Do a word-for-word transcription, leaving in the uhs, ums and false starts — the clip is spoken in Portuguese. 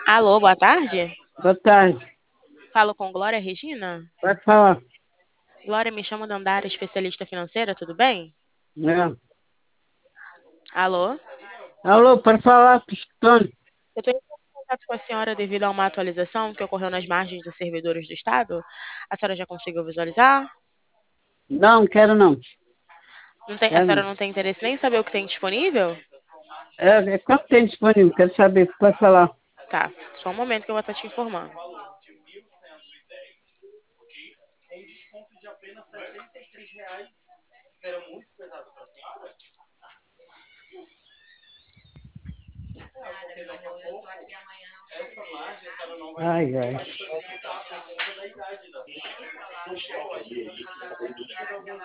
Alô, boa tarde. Boa tarde. Falo com Glória Regina. Pode falar. Glória, me chamo Dandara, especialista financeira, tudo bem? Né? Alô? Alô, pode falar, Pistone. Eu estou em contato com a senhora devido a uma atualização que ocorreu nas margens dos servidores do Estado. A senhora já conseguiu visualizar? Não, quero não. Não tem- a Quero senhora não. não tem interesse nem em saber o que tem disponível? É, é quanto tem disponível? Quero saber. Pode falar. Tá, só um momento que eu vou estar te informando. Ai, ai.